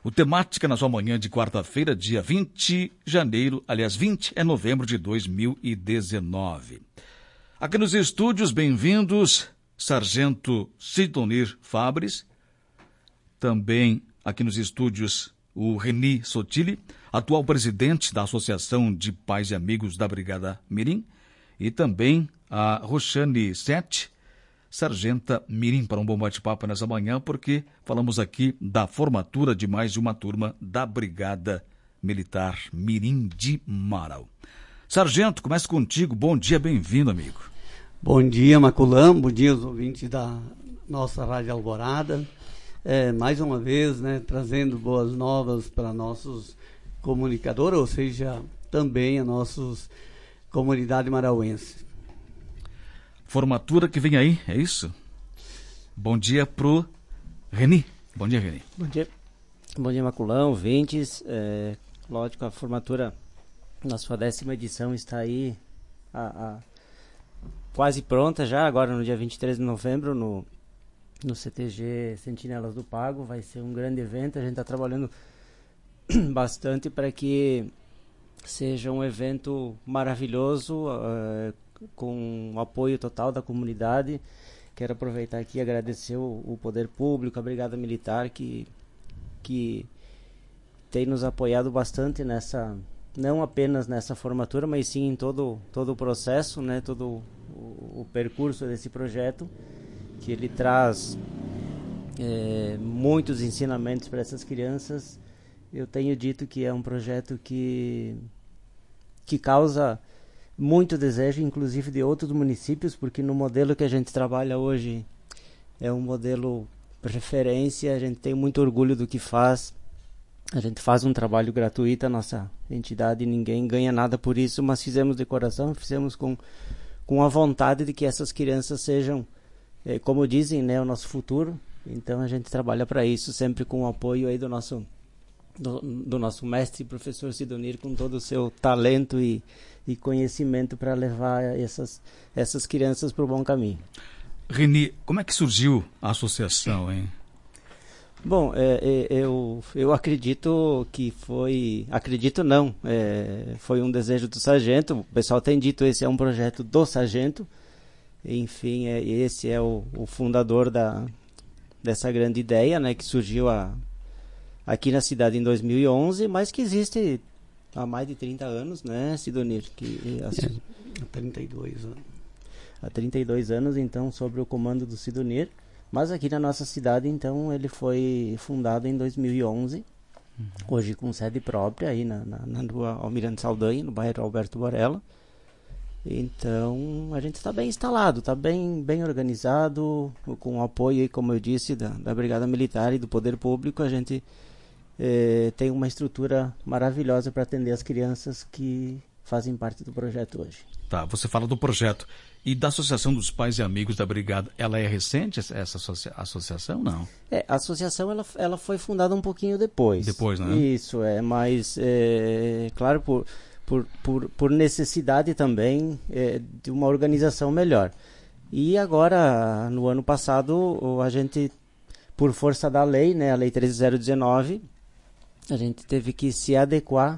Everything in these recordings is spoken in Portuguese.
O Temática na sua manhã de quarta-feira, dia 20 de novembro de 2019. Aqui nos estúdios, bem-vindos, Sargento Sidonir Fabres. Também aqui nos estúdios, o Reni Sotile, atual presidente da Associação de Pais e Amigos da Brigada Mirim. E também a Roxane Sete, Sargenta Mirim, para um bom bate-papo nessa manhã, porque falamos aqui da formatura de mais de uma turma da Brigada Militar Mirim de Marau. Sargento, começa contigo. Bom dia, bem-vindo, amigo. Bom dia, Maculão. Bom dia aos ouvintes da nossa Rádio Alvorada. Mais uma vez, trazendo boas novas para nossos comunicadores, ou seja, também a nossa comunidade marauense. Formatura que vem aí, é isso? Bom dia pro Reni. Bom dia, Reni. Bom dia, Maculão, ouvintes. Lógico, a formatura na sua 10ª edição está aí quase pronta já, agora no dia 23 de novembro, no CTG Sentinelas do Pago. Vai ser um grande evento, a gente está trabalhando bastante para que seja um evento maravilhoso, com o apoio total da comunidade. Quero aproveitar aqui e agradecer o Poder Público, a Brigada Militar, que tem nos apoiado bastante não apenas nessa formatura, mas sim em todo o processo, todo o percurso desse projeto, que ele traz muitos ensinamentos para essas crianças. Eu tenho dito que é um projeto que causa muito desejo, inclusive de outros municípios, porque no modelo que a gente trabalha hoje é um modelo referência. A gente tem muito orgulho do que faz. A gente faz um trabalho gratuito, a nossa entidade, ninguém ganha nada por isso, mas fizemos de coração, fizemos com a vontade de que essas crianças sejam, como dizem, o nosso futuro. Então a gente trabalha para isso, sempre com o apoio aí do nosso mestre, professor Sidonir, com todo o seu talento e conhecimento para levar essas crianças para o bom caminho. Reni, como é que surgiu a associação, hein? Bom, eu acredito que foi... Acredito não, foi um desejo do sargento. O pessoal tem dito, esse é um projeto do sargento. Enfim, esse é o fundador dessa grande ideia, que surgiu aqui na cidade em 2011, mas que existe há mais de 30 anos, Sidonir? Há 32 anos. Há 32 anos, então, sob o comando do Sidonir. Mas aqui na nossa cidade, então, ele foi fundado em 2011, hoje com sede própria, aí na rua Almirante Saldanha, no bairro Alberto Borella. Então, a gente está bem instalado, está bem organizado, com o apoio, como eu disse, da Brigada Militar e do Poder Público. A gente tem uma estrutura maravilhosa para atender as crianças que fazem parte do projeto hoje. Tá, você fala do projeto. E da Associação dos Pais e Amigos da Brigada, ela é recente, essa associação, não? A associação ela foi fundada um pouquinho depois. Depois, né? Isso, mas, claro, por necessidade também de uma organização melhor. E agora, no ano passado, a gente, por força da lei, a Lei 13.019, a gente teve que se adequar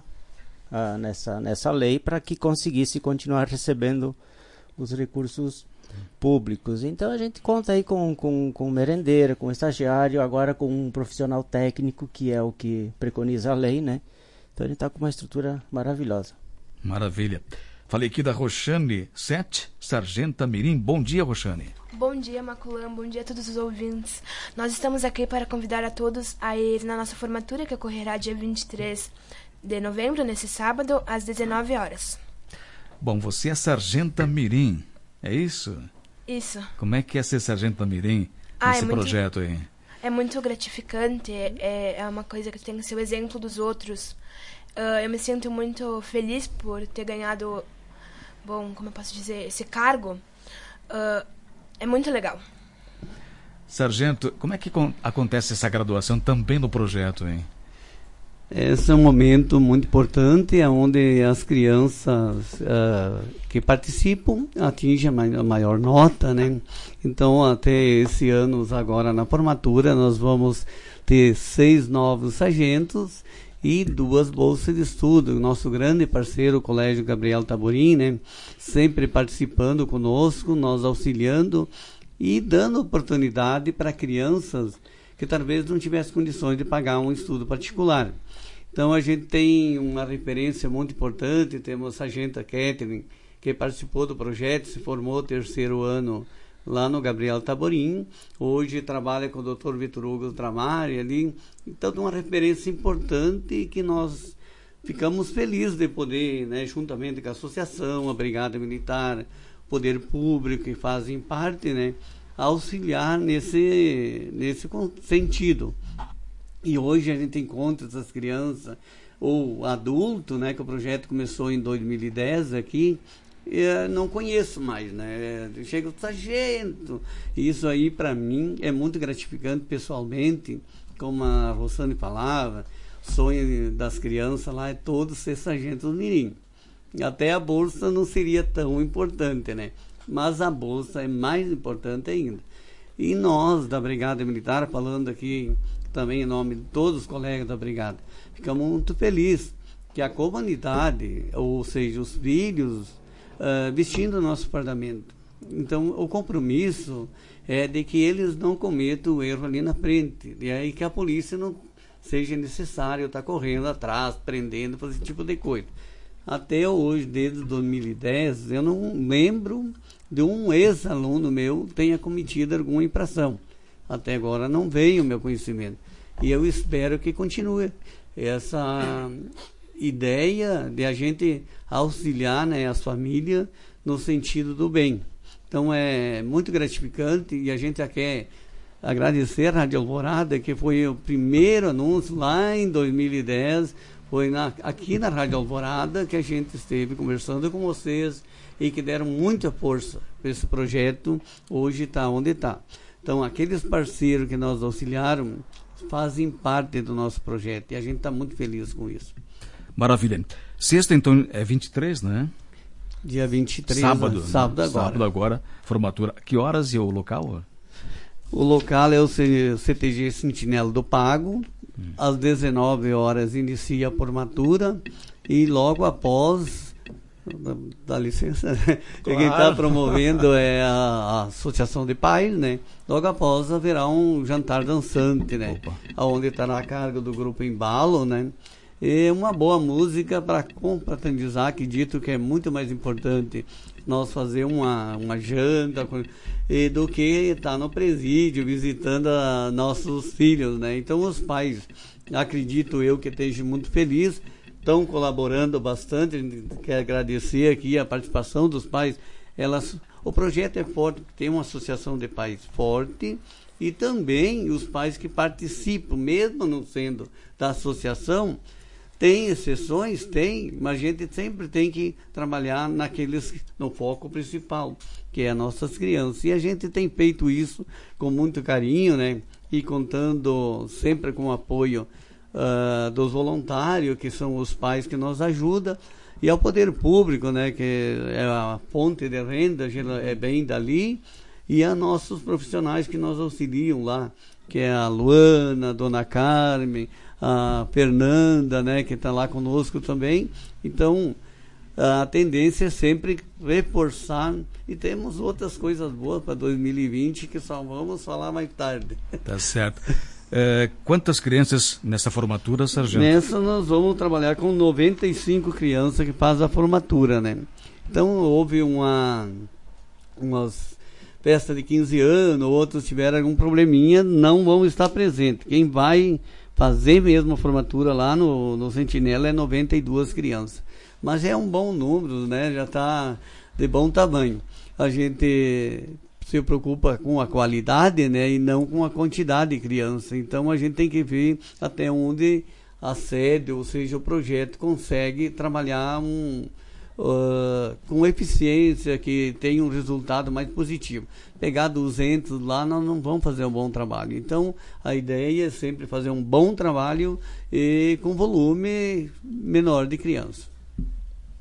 nessa lei para que conseguisse continuar recebendo os recursos públicos. Então a gente conta aí com merendeira, com estagiário, agora com um profissional técnico, que é o que preconiza a lei, Então a gente está com uma estrutura maravilhosa. Maravilha. Falei aqui da Roxane Sete, Sargenta Mirim. Bom dia, Roxane. Bom dia, Maculão. Bom dia a todos os ouvintes. Nós estamos aqui para convidar a todos a ir na nossa formatura, que ocorrerá dia 23 de novembro, nesse sábado, às 19 horas. Bom, você é Sargenta Mirim, é isso? Isso. Como é que é ser Sargenta Mirim nesse projeto aí? É muito gratificante, é uma coisa que tem que ser o exemplo dos outros. Eu me sinto muito feliz por ter ganhado, como eu posso dizer, esse cargo. É muito legal. Sargento, como é que acontece essa graduação também no projeto, hein? Esse é um momento muito importante, onde as crianças que participam atingem a maior nota, Então, até esse ano, agora na formatura, nós vamos ter 6 novos sargentos e 2 bolsas de estudo. O nosso grande parceiro, o Colégio Gabriel Taborim, né, sempre participando conosco, nós auxiliando e dando oportunidade para crianças que talvez não tivessem condições de pagar um estudo particular. Então a gente tem uma referência muito importante, temos a sargenta Catherine, que participou do projeto, se formou 3º ano lá no Gabriel Taborim, hoje trabalha com o Dr. Vitor Hugo Tramari ali. Então tem uma referência importante que nós ficamos felizes de poder, né, juntamente com a associação, a Brigada Militar, o Poder Público, que fazem parte, né, auxiliar nesse sentido. E hoje a gente encontra essas crianças, ou adulto, né, que o projeto começou em 2010 aqui, eu não conheço mais, né? Chega o sargento. E isso aí, para mim, é muito gratificante pessoalmente, como a Rosane falava, o sonho das crianças lá é todos ser sargentos do Mirim. Até a bolsa não seria tão importante, né? Mas a bolsa é mais importante ainda. E nós, da Brigada Militar, falando aqui também em nome de todos os colegas da Brigada, ficamos muito felizes que a comunidade, ou seja, os filhos, vestindo o nosso fardamento. Então, o compromisso é de que eles não cometam o erro ali na frente, e aí que a polícia não seja necessário estar correndo atrás, prendendo, fazer esse tipo de coisa. Até hoje, desde 2010, eu não lembro de um ex-aluno meu tenha cometido alguma infração. Até agora não veio o meu conhecimento. E eu espero que continue essa ideia de a gente auxiliar, né, as famílias no sentido do bem. Então é muito gratificante e a gente já quer agradecer a Rádio Alvorada, que foi o primeiro anúncio lá em 2010, foi aqui na Rádio Alvorada que a gente esteve conversando com vocês e que deram muita força para esse projeto, hoje está onde está. Então aqueles parceiros que nós auxiliaram fazem parte do nosso projeto e a gente está muito feliz com isso. Maravilha. Sexta, então, é 23, né? Dia 23, sábado agora. Sábado agora, formatura. Que horas e o local? O local é o CTG Sentinela do Pago. Às 19 horas inicia a formatura e logo após, dá licença, claro. Quem está promovendo é a Associação de Pais, né? Logo após haverá um jantar dançante, né? Onde estará a cargo do grupo Embalo, né? E uma boa música para confraternizar, acredito que é muito mais importante nós fazer uma janta do que estar no presídio visitando nossos filhos, né? Então os pais, acredito eu que estejam muito felizes, estão colaborando bastante. A gente quer agradecer aqui a participação dos pais. O projeto é forte, tem uma associação de pais forte e também os pais que participam, mesmo não sendo da associação. Tem exceções, mas a gente sempre tem que trabalhar no foco principal, que é as nossas crianças. E a gente tem feito isso com muito carinho, né? E contando sempre com o apoio dos voluntários, que são os pais que nos ajudam, e ao poder público, né? Que é a fonte de renda, é bem dali, e a nossos profissionais que nos auxiliam lá, que é a Luana, a Dona Carmen, a Fernanda, né, que está lá conosco também. Então, a tendência é sempre reforçar, e temos outras coisas boas para 2020 que só vamos falar mais tarde. Tá certo. Quantas crianças nessa formatura, sargento? Nessa nós vamos trabalhar com 95 crianças que fazem a formatura, né? Então, houve umas festas de 15 anos, outros tiveram algum probleminha, não vão estar presentes. Quem vai fazer mesmo a formatura lá no Sentinela é 92 crianças. Mas é um bom número, né? Já está de bom tamanho. A gente se preocupa com a qualidade, né? E não com a quantidade de crianças. Então a gente tem que ver até onde a sede, ou seja, o projeto consegue trabalhar com eficiência, que tenha um resultado mais positivo. Pegar 200 lá, nós não vamos fazer um bom trabalho. Então, a ideia é sempre fazer um bom trabalho e com volume menor de crianças.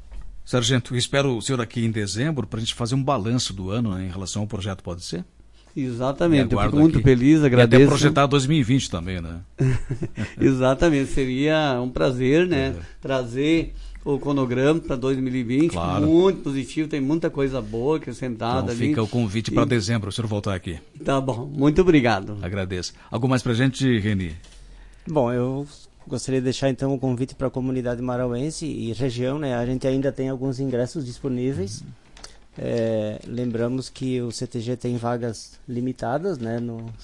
Sargento, espero o senhor aqui em dezembro para a gente fazer um balanço do ano, né, em relação ao projeto, pode ser? Exatamente, eu fico muito feliz, agradeço. E até projetar 2020 também, né? Exatamente, seria um prazer, né? Trazer o cronograma para 2020, claro. Muito positivo, tem muita coisa boa acrescentada então, ali. Fica o convite para dezembro, o senhor voltar aqui. Tá bom, muito obrigado. Agradeço. Algo mais pra gente, Reni? Bom, eu gostaria de deixar então o convite para a comunidade marauense e região, né? A gente ainda tem alguns ingressos disponíveis. Lembramos que o CTG tem vagas limitadas, né?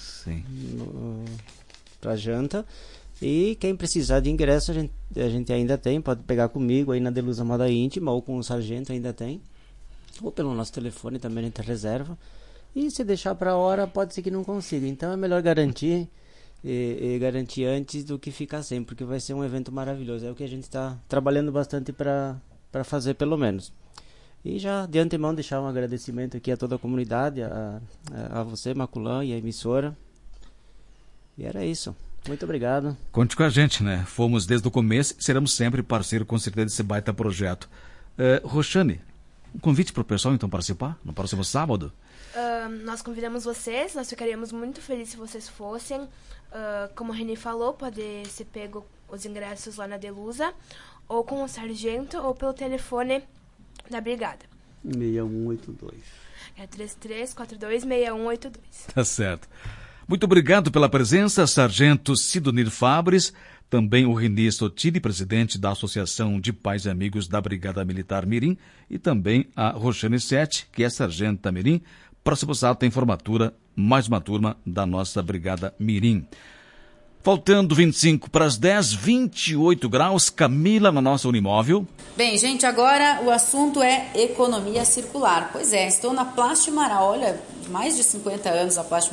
Para janta. E quem precisar de ingresso, a gente ainda tem, pode pegar comigo aí na Delusa Moda Íntima ou com o sargento ainda tem. Ou pelo nosso telefone também a gente reserva. E se deixar para a hora, pode ser que não consiga. Então é melhor garantir e garantir antes do que ficar sem, porque vai ser um evento maravilhoso. É o que a gente está trabalhando bastante para fazer pelo menos. E já de antemão deixar um agradecimento aqui a toda a comunidade, a você, Maculan, e a emissora. E era isso. Muito obrigado. Conte com a gente, né? Fomos desde o começo e seremos sempre parceiro, com certeza, desse baita projeto. Roxane, um convite para o pessoal, então, participar no próximo sábado? Nós convidamos vocês, nós ficaríamos muito felizes se vocês fossem. Como o Reni falou, pode ser pego os ingressos lá na Delusa, ou com o sargento, ou pelo telefone da brigada. 6182. É 33426182. Tá certo. Muito obrigado pela presença, Sargento Sidonir Fabres, também o Reni Sotiri, presidente da Associação de Pais e Amigos da Brigada Militar Mirim, e também a Roxane Sete, que é sargenta Mirim. Próximo sábado tem formatura, mais uma turma da nossa Brigada Mirim. Faltando 25 para as 10, 28 graus, Camila na nossa Unimóvel. Bem, gente, agora o assunto é economia circular. Pois é, estou na Plastimarau, olha, mais de 50 anos a Plastimarau.